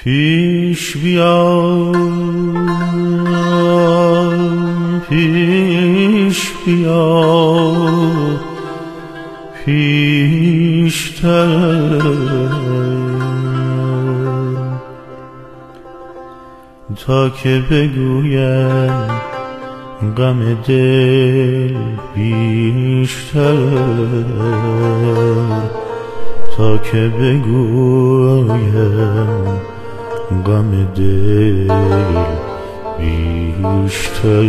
پیش بیا پیش بیا پیشتر تا که بگویم غم دل بیشتر تا که بگویم غم دل بیشتر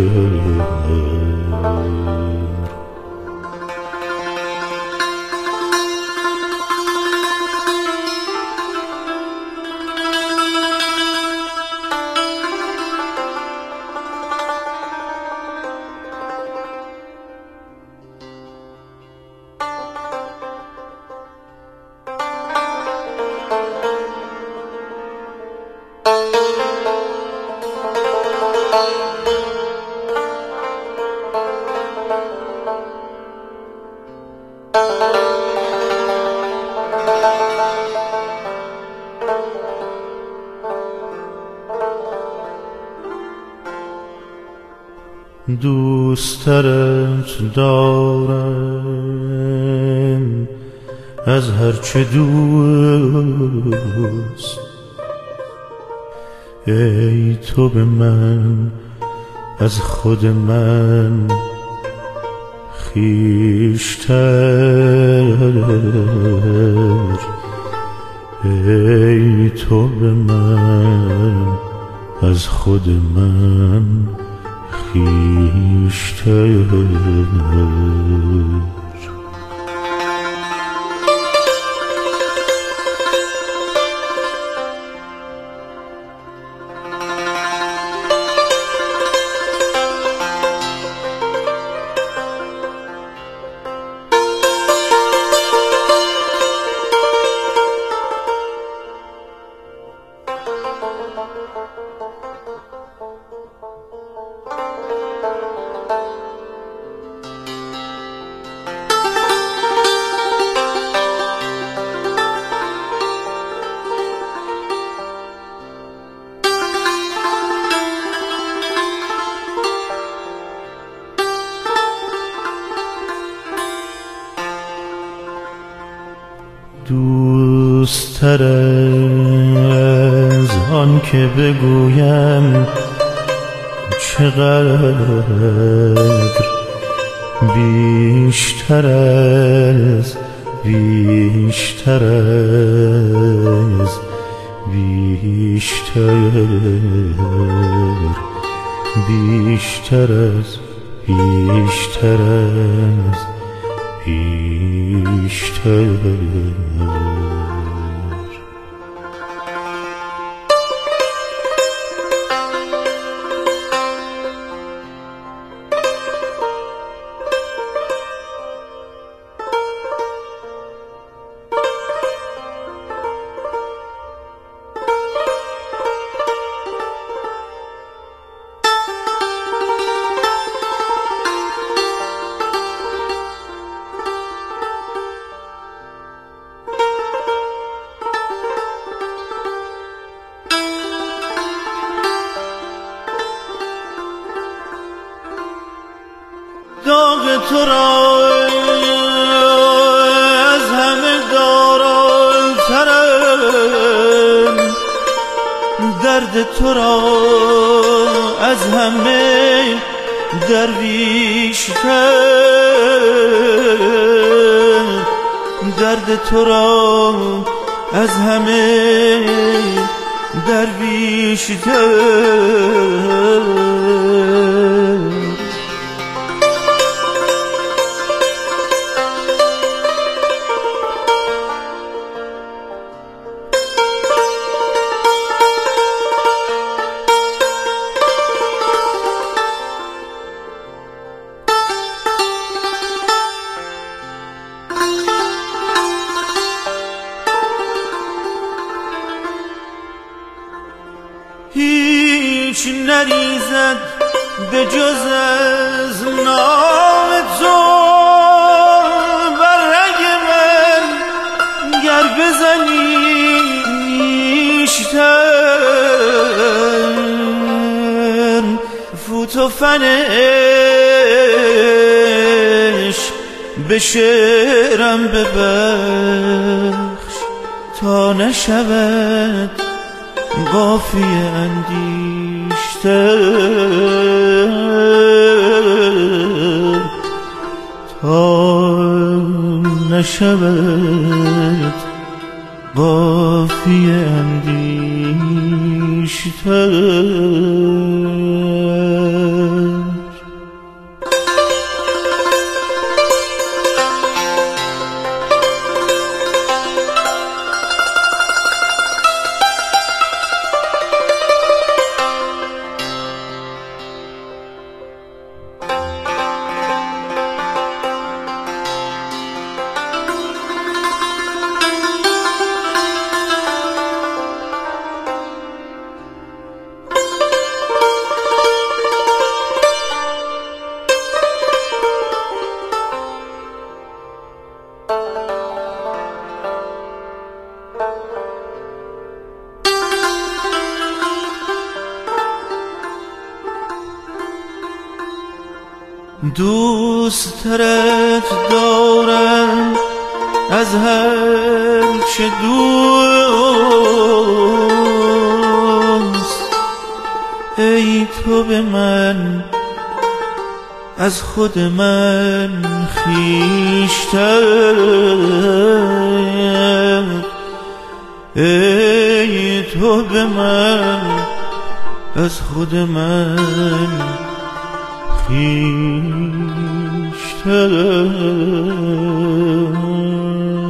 دوسترت دارم از هرچه دوست ای تو به من از خود من خویشتر ای تو به من از خود من خویشتر دوستر از آن که بگویم چقدر بیشتر از بیشتر از بیشتر بیشتر از بیشتر از بیشتر داغ تو را از همه داراترم درد تو را از همه درویشتر درد تو را از همه درویشتر هیچ نریزد به جز از نام تو بر رگ من گر بزنی نیشتر تو فن عشق به شعرم ببخش تا نشود قافیه اندیشتر، تا نشود قافیه اندیشتر. دوست ترت دارم از هر چه دوست، ای تو به من از خود من خویشتر، ای تو به من از خود من خویشتر.